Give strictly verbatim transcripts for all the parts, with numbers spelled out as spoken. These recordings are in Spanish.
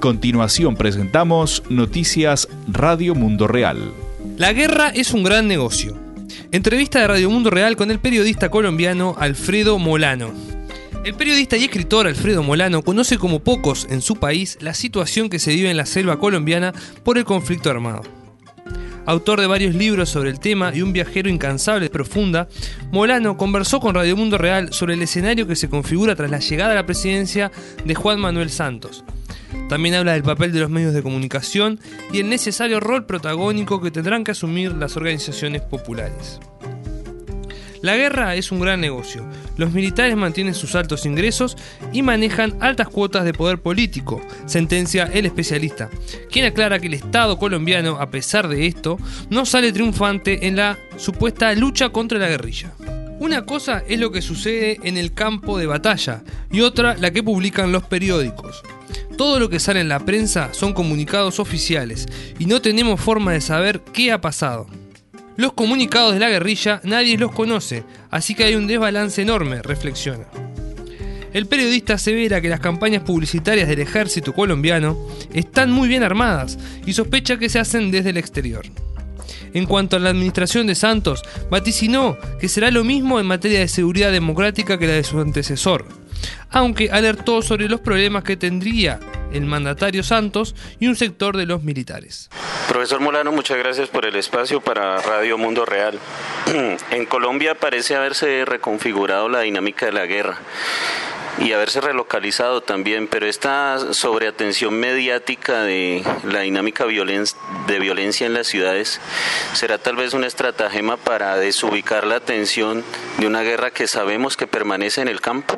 continuación presentamos Noticias Radio Mundo Real. La guerra es un gran negocio. Entrevista de Radio Mundo Real con el periodista colombiano Alfredo Molano. El periodista y escritor Alfredo Molano conoce como pocos en su país la situación que se vive en la selva colombiana por el conflicto armado. Autor de varios libros sobre el tema y un viajero incansable y profunda, Molano conversó con Radio Mundo Real sobre el escenario que se configura tras la llegada a la presidencia de Juan Manuel Santos. También habla del papel de los medios de comunicación y el necesario rol protagónico que tendrán que asumir las organizaciones populares. La guerra es un gran negocio. Los militares mantienen sus altos ingresos y manejan altas cuotas de poder político, sentencia el especialista, quien aclara que el Estado colombiano, a pesar de esto, no sale triunfante en la supuesta lucha contra la guerrilla. Una cosa es lo que sucede en el campo de batalla y otra la que publican los periódicos. Todo lo que sale en la prensa son comunicados oficiales y no tenemos forma de saber qué ha pasado. Los comunicados de la guerrilla nadie los conoce, así que hay un desbalance enorme, reflexiona. El periodista asevera que las campañas publicitarias del ejército colombiano están muy bien armadas y sospecha que se hacen desde el exterior. En cuanto a la administración de Santos, vaticinó que será lo mismo en materia de seguridad democrática que la de su antecesor, aunque alertó sobre los problemas que tendría el mandatario Santos y un sector de los militares. Profesor Molano, muchas gracias por el espacio para Radio Mundo Real. En Colombia parece haberse reconfigurado la dinámica de la guerra y haberse relocalizado también, pero esta sobreatención mediática de la dinámica de violencia en las ciudades será tal vez una estratagema para desubicar la atención de una guerra que sabemos que permanece en el campo.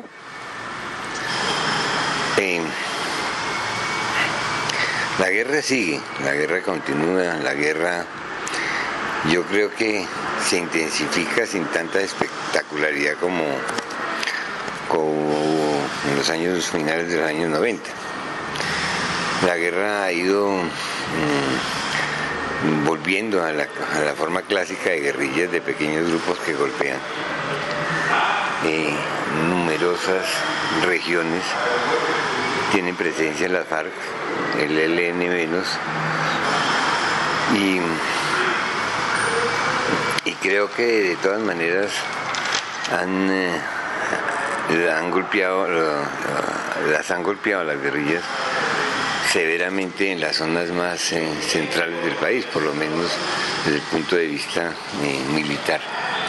Eh, la guerra sigue, la guerra continúa, la guerra yo creo que se intensifica sin tanta espectacularidad como, como en los años finales de los años noventa. La guerra ha ido mmm, volviendo a la, a la forma clásica de guerrillas, de pequeños grupos que golpean eh, numerosas regiones. Tienen presencia en las FARC, el E L N menos, y, y creo que de todas maneras han, eh, han golpeado, las han golpeado las guerrillas severamente en las zonas más eh, centrales del país, por lo menos desde el punto de vista eh, militar.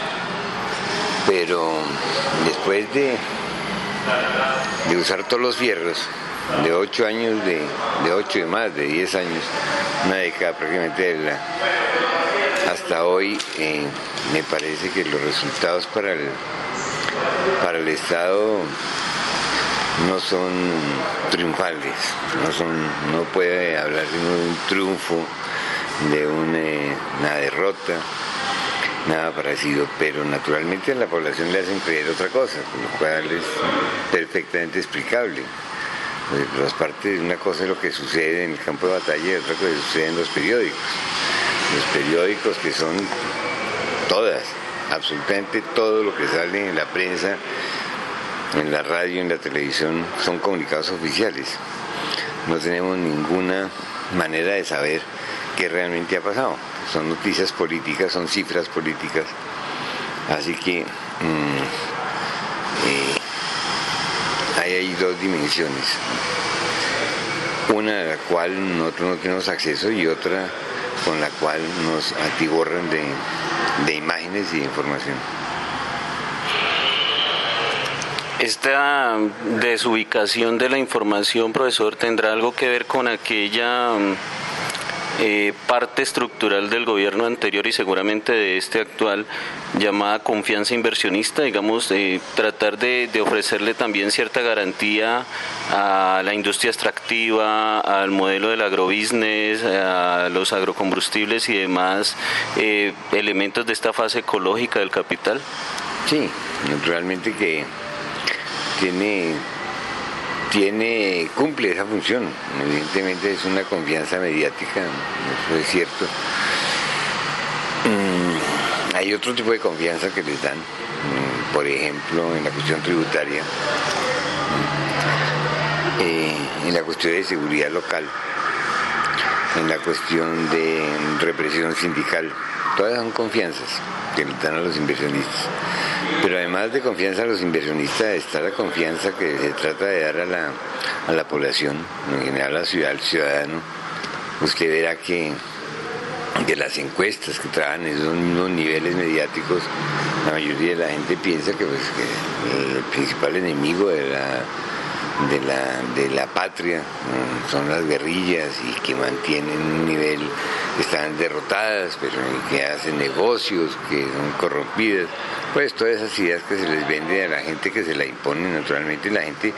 Pero después de, de usar todos los fierros, de ocho años, de, de ocho y más, de diez años, una década prácticamente de la, hasta hoy, eh, me parece que los resultados para el, para el Estado no son triunfales, no son, no puede hablar de un triunfo, de una, una derrota, nada parecido, pero naturalmente a la población le hacen creer otra cosa, lo cual es perfectamente explicable. Las partes, una cosa es lo que sucede en el campo de batalla y otra cosa sucede en los periódicos. Los periódicos que son todas, absolutamente todo lo que sale en la prensa, en la radio, en la televisión, son comunicados oficiales. No tenemos ninguna manera de saber qué realmente ha pasado. Son noticias políticas, son cifras políticas. Así que mmm, eh, ahí hay dos dimensiones. Una a la cual nosotros no tenemos acceso y otra con la cual nos atiborran de, de imágenes y de información. Esta desubicación de la información, profesor, ¿tendrá algo que ver con aquella eh, parte estructural del gobierno anterior y seguramente de este actual llamada confianza inversionista? Digamos, eh, tratar de, de ofrecerle también cierta garantía a la industria extractiva, al modelo del agrobusiness, a los agrocombustibles y demás eh, elementos de esta fase ecológica del capital. Sí, naturalmente que tiene, tiene, cumple esa función. Evidentemente es una confianza mediática, eso es cierto. Mm, hay otro tipo de confianza que les dan, mm, por ejemplo, en la cuestión tributaria. eh, en la cuestión de seguridad local, en la cuestión de represión sindical. Todas son confianzas que le dan a los inversionistas. Pero además de confianza a los inversionistas está la confianza que se trata de dar a la, a la población, en general a la ciudad, al ciudadano. Usted verá que de las encuestas que trabajan en esos mismos niveles mediáticos, la mayoría de la gente piensa que, pues, que el principal enemigo de la, de la, de la patria son las guerrillas y que mantienen un nivel, están derrotadas, pero que hacen negocios, que son corrompidas. Pues todas esas ideas que se les venden a la gente, que se la imponen naturalmente, la gente,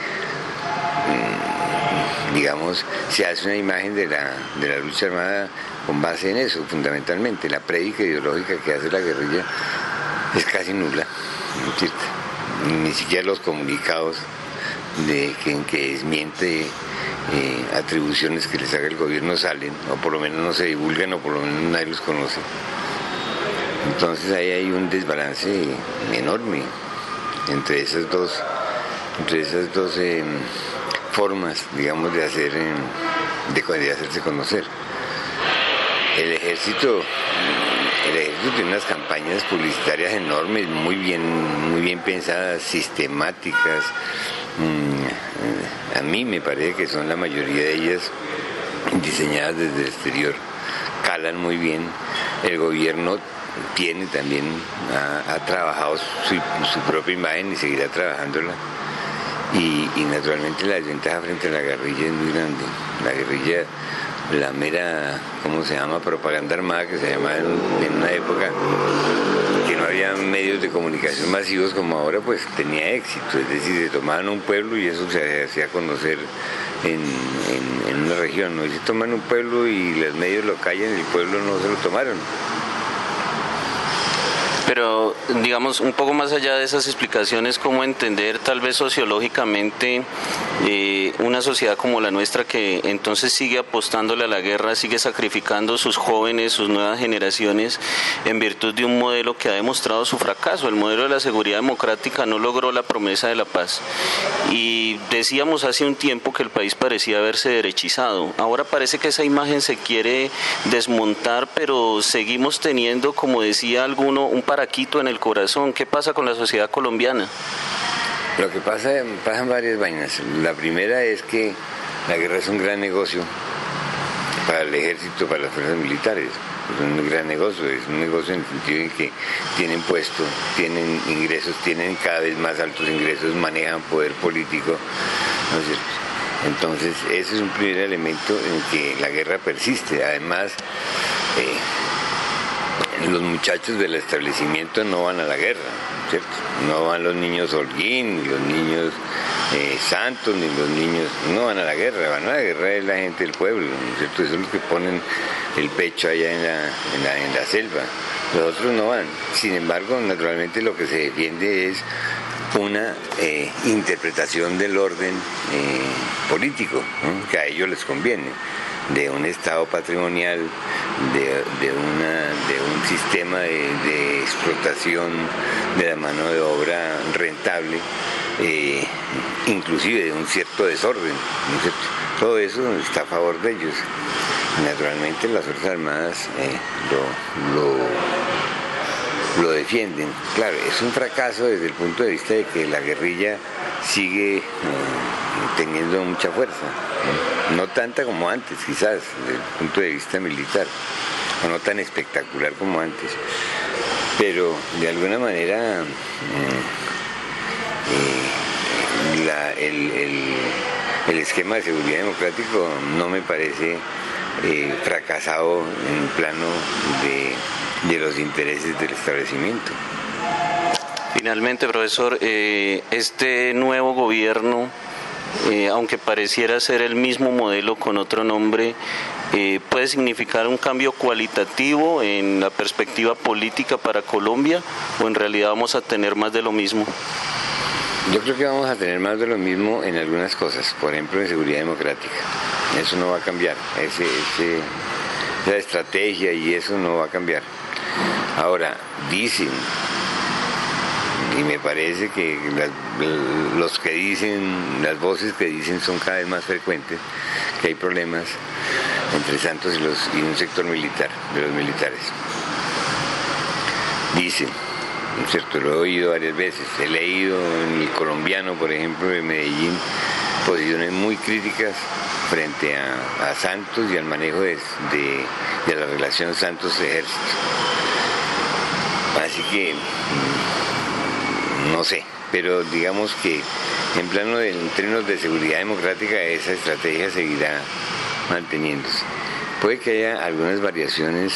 digamos, se hace una imagen de la, de la lucha armada con base en eso, fundamentalmente. La prédica ideológica que hace la guerrilla es casi nula, ¿no es cierto? Ni siquiera los comunicados de que, en que desmiente eh, atribuciones que les haga el gobierno salen, o por lo menos no se divulgan, o por lo menos nadie los conoce. Entonces ahí hay un desbalance enorme entre esas dos, entre esas dos eh, formas, digamos, de hacer, eh, de, de hacerse conocer. El ejército, el ejército tiene unas campañas publicitarias enormes, muy bien, muy bien pensadas, sistemáticas. A mí me parece que son la mayoría de ellas diseñadas desde el exterior, calan muy bien. El gobierno tiene también, ha, ha trabajado su, su propia imagen y seguirá trabajándola. Y, y naturalmente la desventaja frente a la guerrilla es muy grande. La guerrilla, la mera, ¿cómo se llama?, propaganda armada, que se llamaba en, en una época que no había medios de comunicación masivos como ahora, pues tenía éxito. Es decir, se tomaban un pueblo y eso se hacía conocer en, en, en una región. ¿No? Y se toman un pueblo y los medios lo callan y el pueblo no se lo tomaron. Pero, digamos, un poco más allá de esas explicaciones, ¿cómo entender tal vez sociológicamente eh, una sociedad como la nuestra que entonces sigue apostándole a la guerra, sigue sacrificando sus jóvenes, sus nuevas generaciones, en virtud de un modelo que ha demostrado su fracaso? El modelo de la seguridad democrática no logró la promesa de la paz. Y decíamos hace un tiempo que el país parecía haberse derechizado. Ahora parece que esa imagen se quiere desmontar, pero seguimos teniendo, como decía alguno, un paraquito en el corazón. ¿Qué pasa con la sociedad colombiana? Lo que pasa, pasan varias vainas. La primera es que la guerra es un gran negocio para el ejército, para las fuerzas militares. Es un gran negocio, es un negocio en el sentido en que tienen puesto, tienen ingresos, tienen cada vez más altos ingresos, manejan poder político, ¿no es cierto? Entonces, ese es un primer elemento en que la guerra persiste. Además, eh, los muchachos del establecimiento no van a la guerra, ¿cierto? No van los niños Holguín, ni los niños eh, Santos, ni los niños, no van a la guerra, van a la guerra es la gente del pueblo, ¿no es cierto? Esos son los que ponen el pecho allá en la, en la, en la selva, los otros no van. Sin embargo, naturalmente lo que se defiende es una eh, interpretación del orden eh, político, ¿no?, que a ellos les conviene, de un estado patrimonial, de, de, una, de un sistema de, de explotación de la mano de obra rentable, eh, inclusive de un cierto desorden, ¿no es cierto? Todo eso está a favor de ellos. Naturalmente las Fuerzas Armadas eh, lo, lo lo defienden. Claro, es un fracaso desde el punto de vista de que la guerrilla sigue eh, teniendo mucha fuerza, ¿no? No tanta como antes, quizás, desde el punto de vista militar, o no tan espectacular como antes, pero de alguna manera eh, eh, la, el, el, el esquema de seguridad democrático no me parece eh, fracasado en el plano de de los intereses del establecimiento. Finalmente, profesor, eh, este nuevo gobierno, eh, aunque pareciera ser el mismo modelo con otro nombre, eh, ¿puede significar un cambio cualitativo en la perspectiva política para Colombia, o en realidad vamos a tener más de lo mismo? Yo creo que vamos a tener más de lo mismo en algunas cosas, por ejemplo en seguridad democrática. Eso no va a cambiar, ese, ese, esa estrategia y eso no va a cambiar. Ahora, dicen, y me parece que las, los que dicen, las voces que dicen son cada vez más frecuentes, que hay problemas entre Santos y, los, y un sector militar, de los militares. Dicen, ¿no es cierto? Lo he oído varias veces, he leído en El Colombiano, por ejemplo, de Medellín, posiciones muy críticas frente a, a Santos y al manejo de, de, de la relación Santos-Ejército. Así que, no sé, pero digamos que en plano de, en términos de seguridad democrática esa estrategia seguirá manteniéndose. Puede que haya algunas variaciones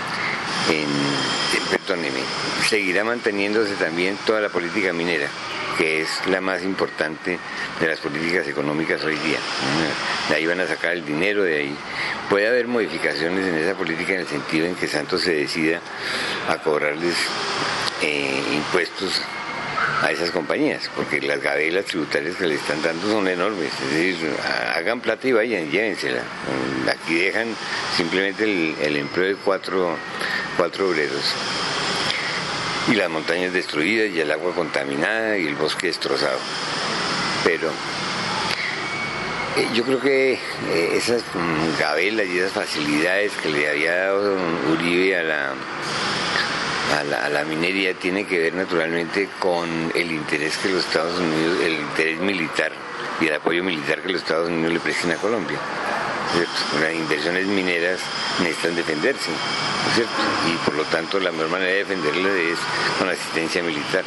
en, perdóneme, seguirá manteniéndose también toda la política minera, que es la más importante de las políticas económicas hoy día. De ahí van a sacar el dinero, de ahí. Puede haber modificaciones en esa política en el sentido en que Santos se decida a cobrarles eh, impuestos a esas compañías, porque las gabelas tributarias que le están dando son enormes. Es decir, hagan plata y vayan, llévensela. Aquí dejan simplemente el, el empleo de cuatro, cuatro obreros. Y las montañas destruidas, y el agua contaminada, y el bosque destrozado. Pero eh, yo creo que eh, esas mm, gabelas y esas facilidades que le había dado Uribe a la, a la, a la minería tienen que ver naturalmente con el interés que los Estados Unidos, el interés militar y el apoyo militar que los Estados Unidos le presten a Colombia. ¿Cierto? Las inversiones mineras necesitan defenderse, ¿no es cierto? Y por lo tanto la mejor manera de defenderlas es con asistencia militar.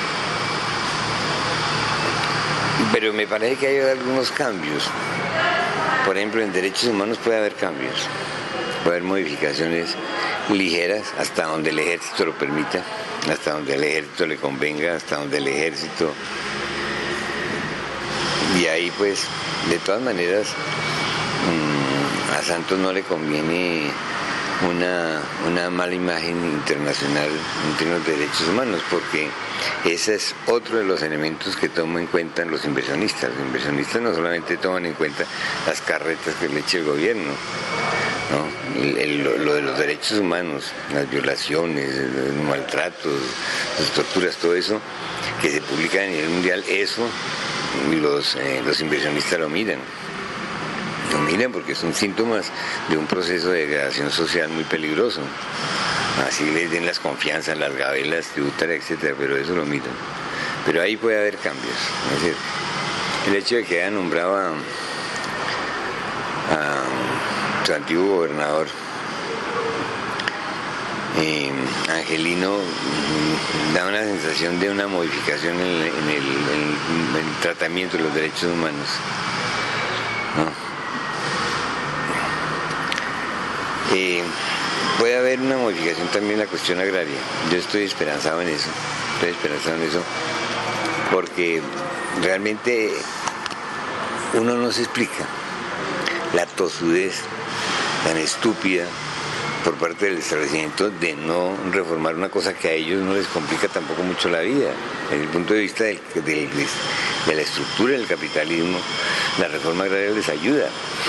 Pero me parece que hay algunos cambios. Por ejemplo, en derechos humanos puede haber cambios, puede haber modificaciones ligeras hasta donde el ejército lo permita, hasta donde el ejército le convenga, hasta donde el ejército... Y ahí pues, de todas maneras, a Santos no le conviene una, una mala imagen internacional en términos de derechos humanos, porque ese es otro de los elementos que toman en cuenta los inversionistas. Los inversionistas no solamente toman en cuenta las carretas que le echa el gobierno, ¿no? El, el, lo de los derechos humanos, las violaciones, los maltratos, las torturas, todo eso que se publica a nivel mundial, eso los, eh, los inversionistas lo miran. Lo miran porque son síntomas de un proceso de degradación social muy peligroso. Así les den las confianzas, las gabelas tributarias, etcétera, pero eso lo miran. Pero ahí puede haber cambios, ¿no es cierto? El hecho de que haya nombrado a, a su antiguo gobernador eh, Angelino da una sensación de una modificación en el, en el, en el tratamiento de los derechos humanos, ¿no? Eh, puede haber una modificación también en la cuestión agraria. Yo estoy esperanzado en eso, estoy esperanzado en eso, porque realmente uno no se explica la tosudez tan estúpida por parte del establecimiento de no reformar una cosa que a ellos no les complica tampoco mucho la vida. Desde el punto de vista del, del, de la estructura del capitalismo, la reforma agraria les ayuda,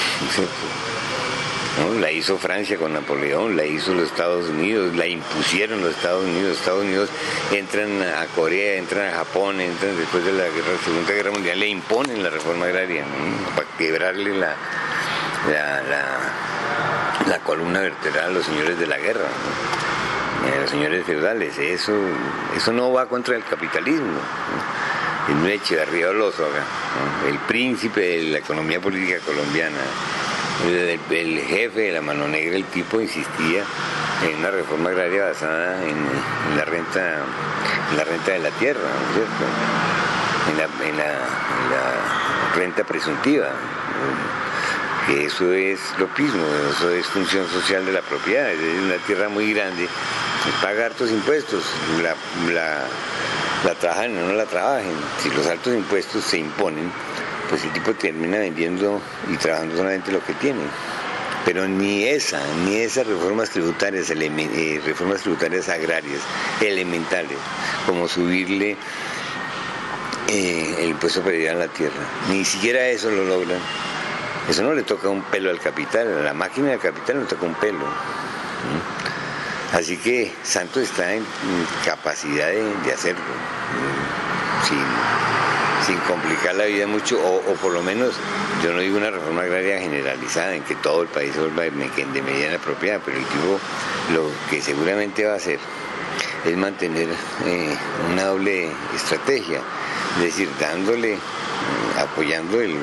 ¿no? La hizo Francia con Napoleón, la hizo los Estados Unidos, la impusieron los Estados Unidos. Los Estados Unidos entran a Corea, entran a Japón, entran después de la guerra, Segunda Guerra Mundial, le imponen la reforma agraria, ¿no? Para quebrarle la, la, la, la columna vertebral a los señores de la guerra, ¿no? A los señores feudales. Eso, eso no va contra el capitalismo, ¿no? El Echeverría Olózaga, ¿no? El príncipe de la economía política colombiana. El, el jefe de la mano negra, el tipo, insistía en una reforma agraria basada en, en la renta en la renta de la tierra, ¿no es cierto? En la, en la, en la renta presuntiva, que eso es lo mismo, eso es función social de la propiedad. Es una tierra muy grande, paga hartos impuestos, la, la, la trabajan o no la trabajen. Si los altos impuestos se imponen, pues el tipo termina vendiendo y trabajando solamente lo que tiene. Pero ni esa, ni esas reformas tributarias, eh, reformas tributarias agrarias, elementales, como subirle eh, el impuesto predial a la tierra, ni siquiera eso lo logran. Eso no le toca un pelo al capital, a la máquina del capital no le toca un pelo. Así que Santos está en capacidad de, de hacerlo, sin, sin complicar la vida mucho, o, o por lo menos, yo no digo una reforma agraria generalizada en que todo el país se vuelva de mediana propiedad, pero el tipo lo que seguramente va a hacer es mantener eh, una doble estrategia, es decir, dándole, apoyando el,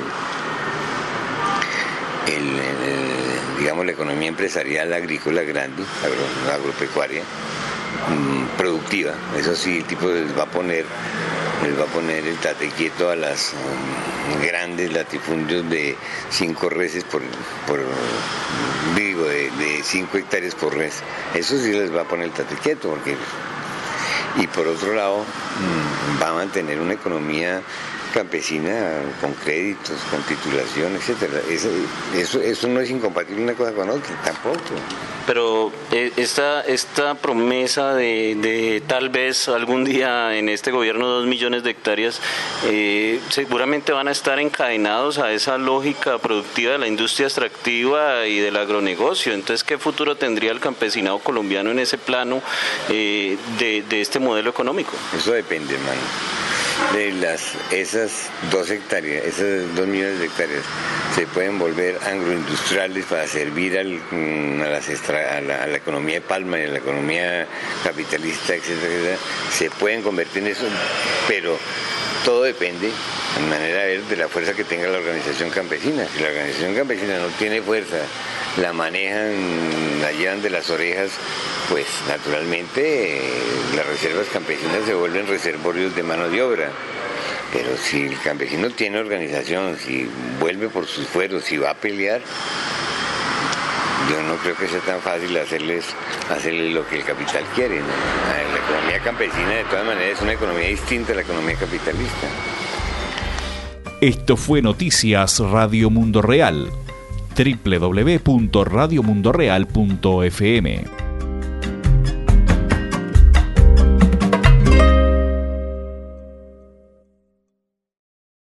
el, el digamos la economía empresarial agrícola grande, agro, agropecuaria, mmm, productiva. Eso sí, el tipo les va a poner les va a poner el tate quieto a las um, grandes latifundios de cinco reses por, por digo, de, de cinco hectáreas por res. Eso sí les va a poner el tate quieto, porque y por otro lado mmm, va a mantener una economía campesina con créditos, con titulación, etcétera. Eso, eso, eso no es incompatible una cosa con otra, tampoco. Pero eh, esta, esta promesa de, de tal vez algún día en este gobierno dos millones de hectáreas, eh, seguramente van a estar encadenados a esa lógica productiva de la industria extractiva y del agronegocio. Entonces, ¿qué futuro tendría el campesinado colombiano en ese plano eh, de, de este modelo económico? Eso depende, hermano. De las esas dos hectáreas, esas dos millones de hectáreas se pueden volver agroindustriales para servir al, a, las extra, a, la, a la economía de palma y a la economía capitalista, etcétera, etcétera. Se pueden convertir en eso, pero todo depende, en manera de ver, de la fuerza que tenga la organización campesina. Si la organización campesina no tiene fuerza, la manejan, la llevan de las orejas, pues naturalmente eh, las reservas campesinas se vuelven reservorios de mano de obra. Pero si el campesino tiene organización, si vuelve por sus fueros, si va a pelear, yo no creo que sea tan fácil hacerles, hacerles lo que el capital quiere, ¿no? La economía campesina de todas maneras es una economía distinta a la economía capitalista. Esto fue Noticias Radio Mundo Real, doble u doble u doble u punto radio mundo real punto f m.